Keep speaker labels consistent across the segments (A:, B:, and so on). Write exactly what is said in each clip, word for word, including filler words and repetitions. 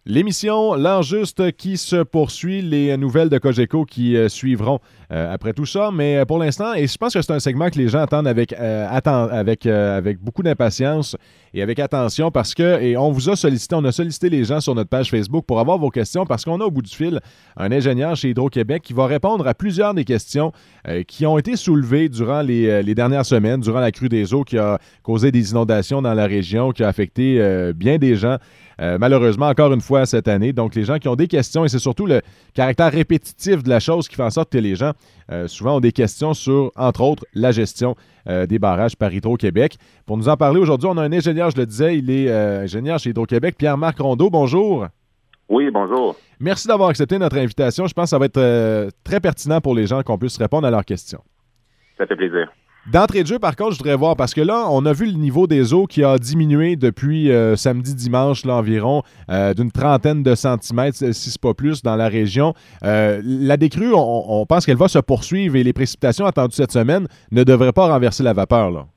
A: L'émission L'Heure juste qui se poursuit, les nouvelles de Cogeco qui euh, suivront euh, après tout ça. Mais pour l'instant, et je pense que c'est un segment que les gens attendent avec, euh, attend, avec, euh, avec beaucoup d'impatience et avec attention parce que, et on vous a sollicité, on a sollicité les gens sur notre page Facebook pour avoir vos questions parce qu'on a au bout du fil un ingénieur chez Hydro-Québec qui va répondre à plusieurs des questions euh, qui ont été soulevées durant les, les dernières semaines, durant la crue des eaux qui a causé des inondations dans la région, qui a affecté euh, bien des gens. Euh, malheureusement, encore une fois cette année. Donc, les gens qui ont des questions, et c'est surtout le caractère répétitif de la chose qui fait en sorte que les gens, euh, souvent, ont des questions sur, entre autres, la gestion euh, des barrages par Hydro-Québec. Pour nous en parler aujourd'hui, on a un ingénieur, je le disais, il est euh, ingénieur chez Hydro-Québec, Pierre-Marc Rondeau. Bonjour.
B: Oui, bonjour.
A: Merci d'avoir accepté notre invitation. Je pense que ça va être euh, très pertinent pour les gens qu'on puisse répondre à leurs questions.
B: Ça fait plaisir. D'entrée
A: de jeu, par contre, je voudrais voir, parce que là, on a vu le niveau des eaux qui a diminué depuis euh, samedi, dimanche, là, environ euh, d'une trentaine de centimètres, si c'est pas plus, dans la région. Euh, la décrue, on, on pense qu'elle va se poursuivre et les précipitations attendues cette semaine ne devraient pas renverser la vapeur, là.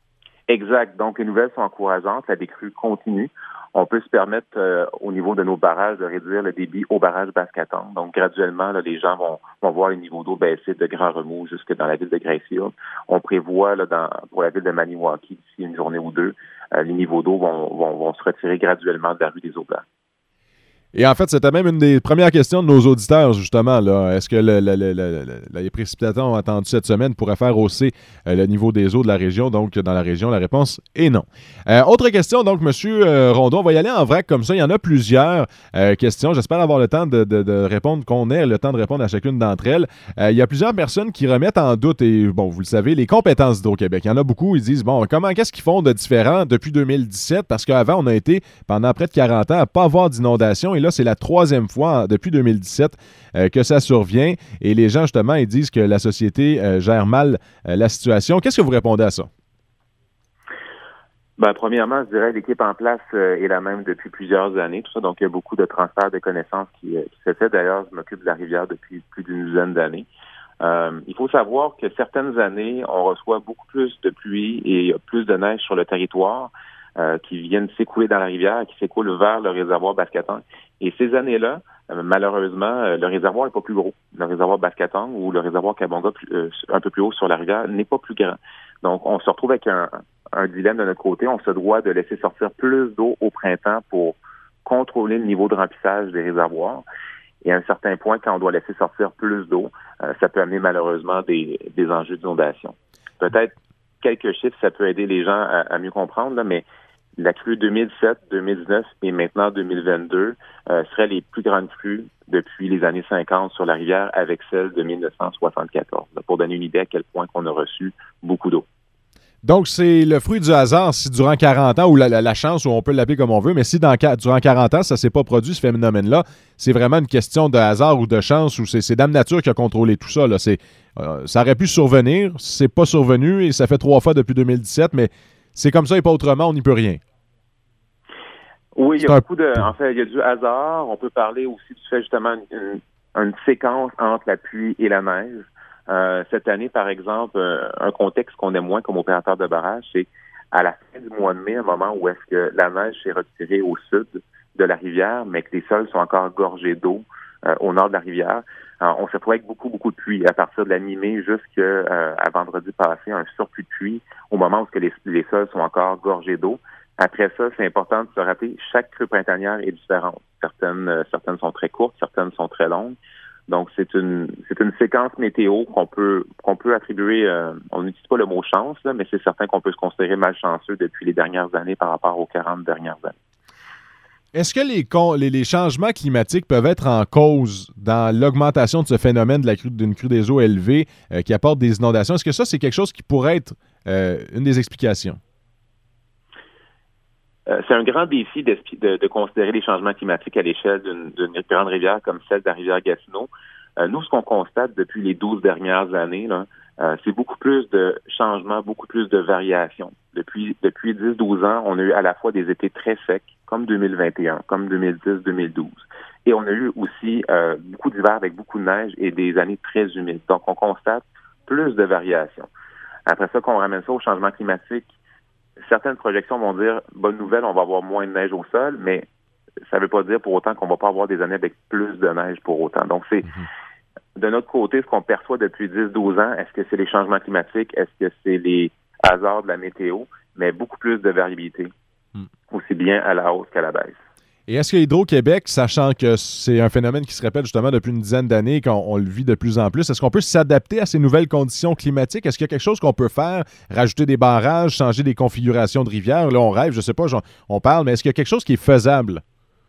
B: Exact. Donc, les nouvelles sont encourageantes. La décrue continue. On peut se permettre, euh, au niveau de nos barrages, de réduire le débit au barrage Basse-Catane. Donc, graduellement, là, les gens vont, vont voir les niveaux d'eau baisser de grands remous jusque dans la ville de Greyfield. On prévoit, là, dans, pour la ville de Maniwaki, d'ici une journée ou deux, euh, les niveaux d'eau vont, vont, vont se retirer graduellement de la rue des Eaux-Blancs.
A: Et en fait, c'était même une des premières questions de nos auditeurs, justement, là. Est-ce que le, le, le, le, les précipitations attendues cette semaine pourraient faire hausser euh, le niveau des eaux de la région? Donc, dans la région, la réponse est non. Euh, autre question, donc, M. Euh, Rondeau, on va y aller en vrac comme ça. Il y en a plusieurs euh, questions. J'espère avoir le temps de, de, de répondre, qu'on ait le temps de répondre à chacune d'entre elles. Euh, il y a plusieurs personnes qui remettent en doute, et bon, vous le savez, les compétences d'Hydro-Québec. Il y en a beaucoup, ils disent, bon, comment, qu'est-ce qu'ils font de différent depuis deux mille dix-sept? Parce qu'avant, on a été, pendant près de quarante ans, à ne pas avoir d'inondation. Et là, c'est la troisième fois depuis deux mille dix-sept euh, que ça survient. Et les gens, justement, ils disent que la société euh, gère mal euh, la situation. Qu'est-ce que vous répondez à ça?
B: Ben, premièrement, je dirais que l'équipe en place euh, est la même depuis plusieurs années. Tout ça, donc il y a beaucoup de transferts de connaissances qui, euh, qui se fait. D'ailleurs, je m'occupe de la rivière depuis plus d'une douzaine d'années. Euh, il faut savoir que certaines années, on reçoit beaucoup plus de pluie et il y a plus de neige sur le territoire euh, qui viennent s'écouler dans la rivière, qui s'écoulent vers le réservoir Basse-Catane. Et ces années-là, euh, malheureusement, euh, le réservoir n'est pas plus gros. Le réservoir Basse-Catane ou le réservoir Kabonga, plus, euh, un peu plus haut sur la rivière, n'est pas plus grand. Donc, on se retrouve avec un, un dilemme de notre côté. On se doit de laisser sortir plus d'eau au printemps pour contrôler le niveau de remplissage des réservoirs. Et à un certain point, quand on doit laisser sortir plus d'eau, euh, ça peut amener malheureusement des, des enjeux d'inondation. Peut-être quelques chiffres, ça peut aider les gens à, à mieux comprendre, là, mais la crue deux mille dix-sept, deux mille dix-neuf et maintenant deux mille vingt-deux euh, seraient les plus grandes crues depuis les années cinquante sur la rivière avec celle de mille neuf cent soixante-quatorze, là, pour donner une idée à quel point qu'on a reçu beaucoup d'eau.
A: Donc, c'est le fruit du hasard si durant quarante ans, ou la, la, la chance, ou on peut l'appeler comme on veut, mais si dans, durant quarante ans, ça ne s'est pas produit, ce phénomène-là, c'est vraiment une question de hasard ou de chance, ou c'est, c'est Dame Nature qui a contrôlé tout ça. Là. C'est, euh, ça aurait pu survenir, c'est pas survenu, et ça fait trois fois depuis deux mille dix-sept, mais c'est comme ça et pas autrement, on n'y peut rien.
B: Oui, il y a beaucoup de... En fait, il y a du hasard. On peut parler aussi du fait, justement, une, une séquence entre la pluie et la neige. Euh, cette année, par exemple, euh, un contexte qu'on aime moins comme opérateur de barrage, c'est à la fin du mois de mai, un moment où est-ce que la neige s'est retirée au sud de la rivière, mais que les sols sont encore gorgés d'eau euh, au nord de la rivière. Alors, on se retrouve avec beaucoup, beaucoup de pluie à partir de la mi-mai jusqu'à euh, vendredi passé, un surplus de pluie au moment où est-ce que les, les sols sont encore gorgés d'eau. Après ça, c'est important de se rappeler, chaque crue printanière est différente. Certaines, euh, certaines sont très courtes, certaines sont très longues. Donc, c'est une c'est une séquence météo qu'on peut qu'on peut attribuer, euh, on n'utilise pas le mot chance, là, mais c'est certain qu'on peut se considérer malchanceux depuis les dernières années par rapport aux quarante dernières années.
A: Est-ce que les, les, les changements climatiques peuvent être en cause dans l'augmentation de ce phénomène de la crue, d'une crue des eaux élevée euh, qui apporte des inondations? Est-ce que ça, c'est quelque chose qui pourrait être euh, une des explications?
B: Euh, c'est un grand défi de, de, de considérer les changements climatiques à l'échelle d'une, d'une grande rivière comme celle de la rivière Gatineau. Euh, nous, ce qu'on constate depuis les douze dernières années, là, euh, c'est beaucoup plus de changements, beaucoup plus de variations. Depuis depuis dix douze ans, on a eu à la fois des étés très secs, comme deux mille vingt et un, comme deux mille dix deux mille douze. Et on a eu aussi euh, beaucoup d'hivers avec beaucoup de neige et des années très humides. Donc, on constate plus de variations. Après ça, qu'on ramène ça au changement climatique, certaines projections vont dire, bonne nouvelle, on va avoir moins de neige au sol, mais ça ne veut pas dire pour autant qu'on ne va pas avoir des années avec plus de neige pour autant. Donc, c'est mm-hmm. de notre côté, ce qu'on perçoit depuis dix douze ans, est-ce que c'est les changements climatiques, est-ce que c'est les hasards de la météo, mais beaucoup plus de variabilité, mm. aussi bien à la hausse qu'à la baisse.
A: Et est-ce que Hydro-Québec, sachant que c'est un phénomène qui se répète justement depuis une dizaine d'années et qu'on on le vit de plus en plus, est-ce qu'on peut s'adapter à ces nouvelles conditions climatiques? Est-ce qu'il y a quelque chose qu'on peut faire? Rajouter des barrages, changer des configurations de rivières? Là, on rêve, je ne sais pas, genre, on parle, mais est-ce qu'il y a quelque chose qui est faisable?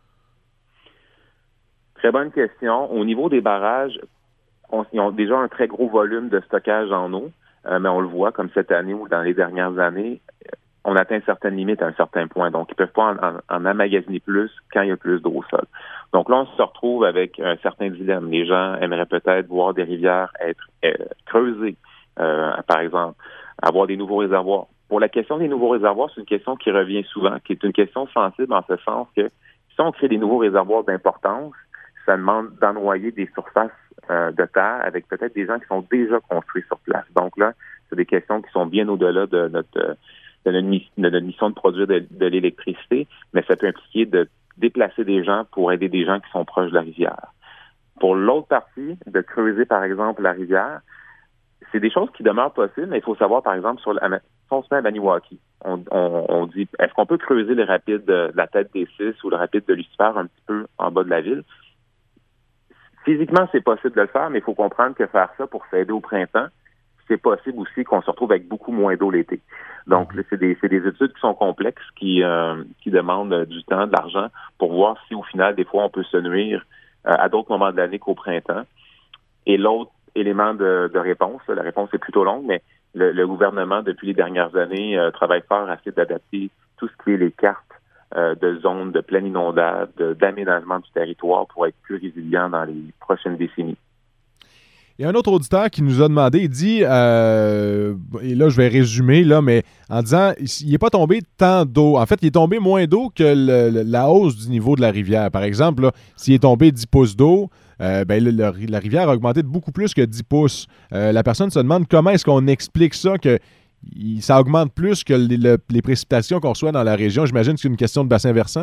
B: Très bonne question. Au niveau des barrages, on, ils ont déjà un très gros volume de stockage en eau, euh, mais on le voit comme cette année ou dans les dernières années, on atteint certaines limites à un certain point. Donc, ils ne peuvent pas en, en, en emmagasiner plus quand il y a plus d'eau au sol. Donc là, on se retrouve avec un certain dilemme. Les gens aimeraient peut-être voir des rivières être euh, creusées, euh, par exemple, avoir des nouveaux réservoirs. Pour la question des nouveaux réservoirs, c'est une question qui revient souvent, qui est une question sensible en ce sens que si on crée des nouveaux réservoirs d'importance, ça demande d'ennoyer des surfaces euh, de terre avec peut-être des gens qui sont déjà construits sur place. Donc là, c'est des questions qui sont bien au-delà de notre... De notre, de notre mission de produire de, de l'électricité, mais ça peut impliquer de déplacer des gens pour aider des gens qui sont proches de la rivière. Pour l'autre partie, de creuser, par exemple, la rivière, c'est des choses qui demeurent possibles, mais il faut savoir, par exemple, sur le, si on se met à Maniwaki, on, on, on dit, est-ce qu'on peut creuser le rapide de la tête des Six ou le rapide de Lucifer un petit peu en bas de la ville? Physiquement, c'est possible de le faire, mais il faut comprendre que faire ça pour s'aider au printemps, c'est possible aussi qu'on se retrouve avec beaucoup moins d'eau l'été. Donc, là, c'est des, c'est des études qui sont complexes, qui, euh, qui demandent du temps, de l'argent, pour voir si, au final, des fois, on peut se nuire euh, à d'autres moments de l'année qu'au printemps. Et l'autre élément de, de réponse, la réponse est plutôt longue, mais le, le gouvernement, depuis les dernières années, euh, travaille fort à essayer d'adapter tout ce qui est les cartes euh, de zones de plaine inondable, de, d'aménagement du territoire pour être plus résilient dans les prochaines décennies.
A: Il y a un autre auditeur qui nous a demandé, il dit, euh, et là je vais résumer, là, mais en disant, il n'est pas tombé tant d'eau. En fait, il est tombé moins d'eau que le, le, la hausse du niveau de la rivière. Par exemple, là, s'il est tombé dix pouces d'eau, euh, ben, le, le, la rivière a augmenté de beaucoup plus que dix pouces. Euh, la personne se demande comment est-ce qu'on explique ça, que il, ça augmente plus que les, le, les précipitations qu'on reçoit dans la région. J'imagine que c'est une question de bassin versant.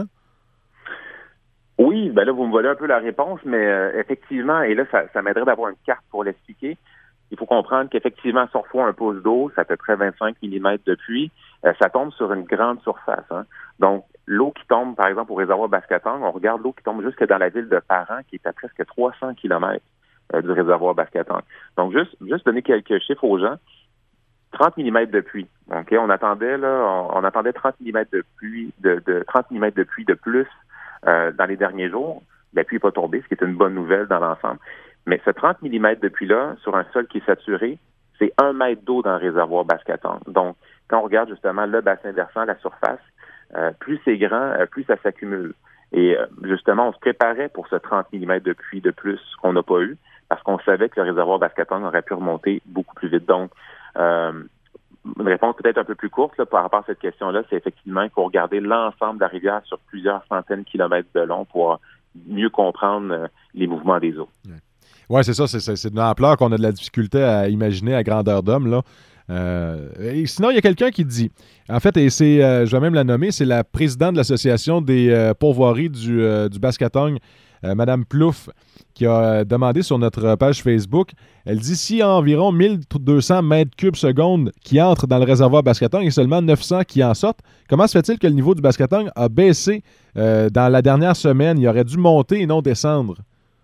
B: Oui, ben là, vous me volez un peu la réponse, mais euh, effectivement, et là, ça, ça m'aiderait d'avoir une carte pour l'expliquer. Il faut comprendre qu'effectivement, si on reçoit un pouce d'eau, c'est à peu près vingt-cinq millimètres de pluie, euh, ça tombe sur une grande surface. Hein. Donc, l'eau qui tombe, par exemple, au réservoir Baskatong, on regarde l'eau qui tombe jusque dans la ville de Parent, qui est à presque trois cents kilomètres euh, du réservoir Baskatong. Donc, juste, juste donner quelques chiffres aux gens. trente millimètres de pluie. OK, on attendait, là, on, on attendait trente millimètres de pluie, de, de trente millimètres de pluie de plus Euh, dans les derniers jours. La pluie n'est pas tombée, ce qui est une bonne nouvelle dans l'ensemble. Mais ce trente millimètres de pluie-là, sur un sol qui est saturé, c'est un mètre d'eau dans le réservoir Baskatong. Donc, quand on regarde justement le bassin versant, la surface, euh, plus c'est grand, euh, plus ça s'accumule. Et euh, justement, on se préparait pour ce trente millimètres de pluie de plus qu'on n'a pas eu, parce qu'on savait que le réservoir Baskatong aurait pu remonter beaucoup plus vite. Donc, euh, une réponse peut-être un peu plus courte là, par rapport à cette question-là, c'est effectivement qu'il faut regarder l'ensemble de la rivière sur plusieurs centaines de kilomètres de long pour mieux comprendre euh, les mouvements des eaux.
A: Oui, ouais, c'est ça. C'est, c'est, c'est de l'ampleur qu'on a de la difficulté à imaginer à grandeur d'homme. Là. Euh, et sinon, il y a quelqu'un qui dit, en fait, et c'est, euh, je vais même la nommer, c'est la présidente de l'Association des euh, pourvoiries du, euh, du Baskatong, euh, Mme Plouffe, qui a demandé sur notre page Facebook, elle dit s'il y a environ mille deux cents mètres cubes secondes qui entrent dans le réservoir Baskatong et seulement neuf cents qui en sortent, comment se fait-il que le niveau du Baskatong a baissé euh, dans la dernière semaine? Il aurait dû monter et non descendre.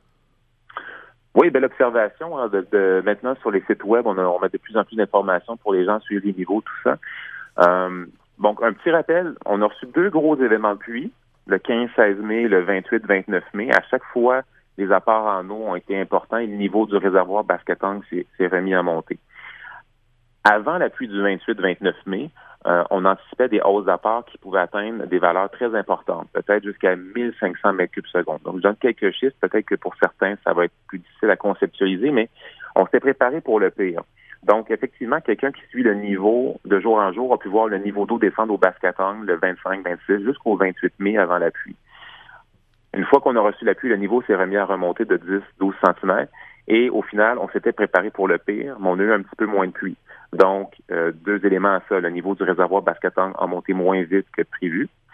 B: Oui, belle observation. Hein, de, de, maintenant, sur les sites web, on, a, on met de plus en plus d'informations pour les gens suivre les niveaux, tout ça. Euh, donc, un petit rappel, on a reçu deux gros événements de pluie, le quinze seize mai, le vingt-huit vingt-neuf mai. À chaque fois, les apports en eau ont été importants et le niveau du réservoir Baskatong s'est, s'est remis à monter. Avant la pluie du vingt-huit vingt-neuf mai, euh, on anticipait des hausses d'apports qui pouvaient atteindre des valeurs très importantes, peut-être jusqu'à mille cinq cents mètres cubes secondes. Donc, je donne quelques chiffres, peut-être que pour certains, ça va être plus difficile à conceptualiser, mais on s'est préparé pour le pire. Donc, effectivement, quelqu'un qui suit le niveau de jour en jour a pu voir le niveau d'eau descendre au Baskatong le vingt-cinq vingt-six jusqu'au vingt-huit mai avant la pluie. Une fois qu'on a reçu la pluie, le niveau s'est remis à remonter de dix à douze centimètres. Et au final, on s'était préparé pour le pire, mais on a eu un petit peu moins de pluie. Donc, euh, deux éléments à ça. Le niveau du réservoir Baskatong a monté moins vite que prévu,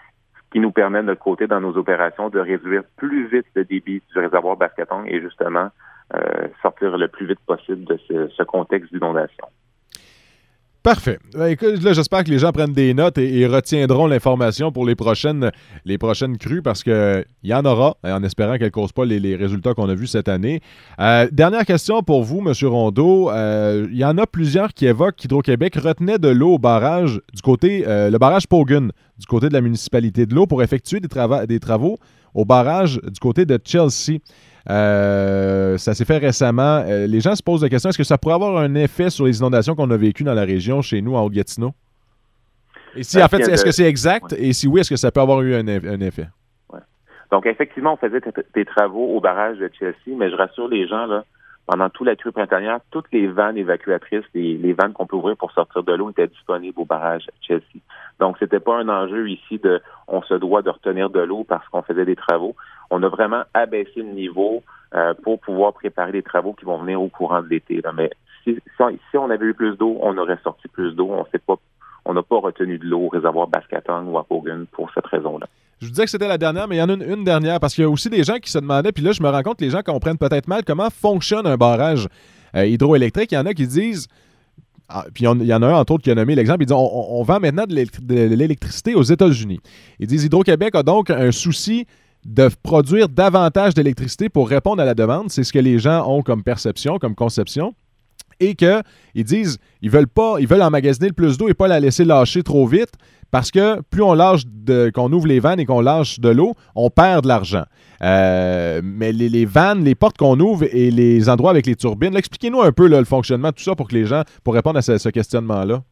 B: qui nous permet de notre côté, dans nos opérations, de réduire plus vite le débit du réservoir Bascatong et justement euh, sortir le plus vite possible de ce, ce contexte d'inondation.
A: Parfait. Écoute, là, j'espère que les gens prennent des notes et, et retiendront l'information pour les prochaines, les prochaines crues parce qu'il y en aura, en espérant qu'elles ne causent pas les, les résultats qu'on a vus cette année. Euh, dernière question pour vous, M. Rondeau. Il euh, y en a plusieurs qui évoquent qu'Hydro-Québec retenait de l'eau au barrage du côté, euh, le barrage Pogun, du côté de la municipalité de l'eau pour effectuer des, trava- des travaux au barrage du côté de Chelsea. Euh, ça s'est fait récemment. Euh, les gens se posent la question, est-ce que ça pourrait avoir un effet sur les inondations qu'on a vécues dans la région, chez nous, en Haute-Gatineau? Et si, en fait, est-ce que c'est exact? Ouais. Et si oui, est-ce que ça peut avoir eu un, un effet?
B: Ouais. Donc, effectivement, on faisait t- des travaux au barrage de Chelsea, mais je rassure les gens, là, pendant toute la crue printanière, toutes les vannes évacuatrices, les, les vannes qu'on peut ouvrir pour sortir de l'eau étaient disponibles au barrage de Chelsea. Donc, c'était pas un enjeu ici de on se doit de retenir de l'eau parce qu'on faisait des travaux. On a vraiment abaissé le niveau euh, pour pouvoir préparer les travaux qui vont venir au courant de l'été. Là. Mais si, si, on, si on avait eu plus d'eau, on aurait sorti plus d'eau. On sait pas, on n'a pas retenu de l'eau au réservoir Bascatong ou à Pogun pour cette raison-là.
A: Je vous disais que c'était la dernière, mais il y en a une, une dernière, parce qu'il y a aussi des gens qui se demandaient, puis là, je me rends compte que les gens comprennent peut-être mal comment fonctionne un barrage euh, hydroélectrique. Il y en a qui disent, ah, puis il y en a un, entre autres, qui a nommé l'exemple, ils disent, on, on vend maintenant de l'électricité aux États-Unis. Ils disent, Hydro-Québec a donc un souci de produire davantage d'électricité pour répondre à la demande. C'est ce que les gens ont comme perception, comme conception. Et qu'ils disent, ils veulent pas, ils veulent emmagasiner le plus d'eau et pas la laisser lâcher trop vite. Parce que plus on lâche de, qu'on ouvre les vannes et qu'on lâche de l'eau, on perd de l'argent. Euh, mais les, les vannes, les portes qu'on ouvre et les endroits avec les turbines, là, expliquez-nous un peu là, le fonctionnement de tout ça pour que les gens, pour répondre à ce, ce questionnement-là.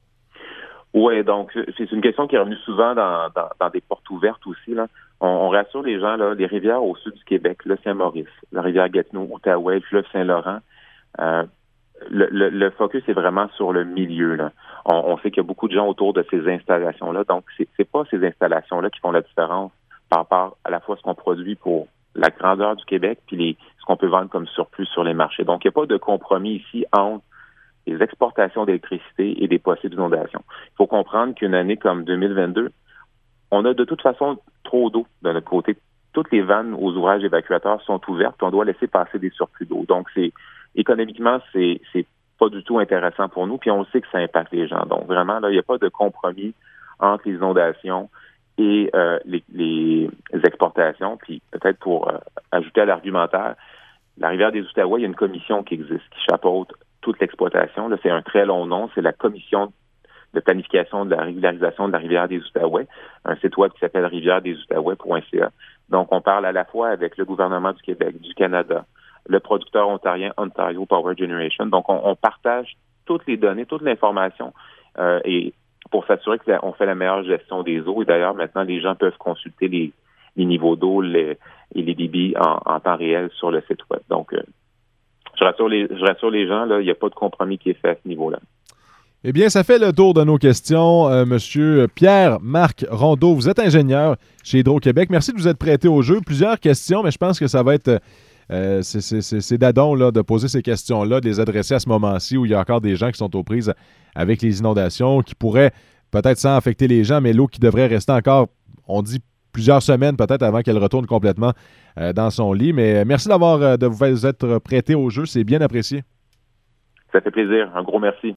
B: Oui, donc c'est une question qui est revenue souvent dans, dans, dans des portes ouvertes aussi. Là. On, on rassure les gens, là, les rivières au sud du Québec, le Saint-Maurice, la rivière Gatineau, Outaouais, le fleuve Saint-Laurent, euh, Le, le, le focus est vraiment sur le milieu. Là. On, on sait qu'il y a beaucoup de gens autour de ces installations-là. Donc, c'est, c'est pas ces installations-là qui font la différence par rapport à la fois ce qu'on produit pour la grandeur du Québec puis les, ce qu'on peut vendre comme surplus sur les marchés. Donc, il n'y a pas de compromis ici entre les exportations d'électricité et des possibles inondations. Il faut comprendre qu'une année comme deux mille vingt-deux, on a de toute façon trop d'eau de notre côté. Toutes les vannes aux ouvrages évacuateurs sont ouvertes et on doit laisser passer des surplus d'eau. Donc, c'est économiquement, c'est, c'est pas du tout intéressant pour nous, puis on sait que ça impacte les gens. Donc, vraiment, là, il n'y a pas de compromis entre les inondations et euh, les, les exportations. Puis, peut-être pour euh, ajouter à l'argumentaire, la rivière des Outaouais, il y a une commission qui existe, qui chapeaute toute l'exploitation. Là, c'est un très long nom, c'est la commission de planification de la régularisation de la rivière des Outaouais, un site web qui s'appelle rivière des outaouais point c a. Donc, on parle à la fois avec le gouvernement du Québec, du Canada, le producteur ontarien Ontario Power Generation. Donc, on, on partage toutes les données, toute l'information euh, et pour s'assurer qu'on fait la meilleure gestion des eaux. Et d'ailleurs, maintenant, les gens peuvent consulter les, les niveaux d'eau les, et les débits en, en temps réel sur le site web. Donc, euh, je rassure les, je rassure les gens, là, il n'y a pas de compromis qui est fait à ce niveau-là.
A: Eh bien, ça fait le tour de nos questions. Euh, Monsieur Pierre-Marc Rondeau, vous êtes ingénieur chez Hydro-Québec. Merci de vous être prêté au jeu. Plusieurs questions, mais je pense que ça va être... Euh, c'est, c'est, c'est, c'est d'adon là, de poser ces questions-là, de les adresser à ce moment-ci où il y a encore des gens qui sont aux prises avec les inondations, qui pourraient, peut-être sans affecter les gens, mais l'eau qui devrait rester encore, on dit, plusieurs semaines peut-être avant qu'elle retourne complètement euh, dans son lit. Mais merci d'avoir, de vous être prêté au jeu. C'est bien apprécié.
B: Ça fait plaisir. Un gros merci.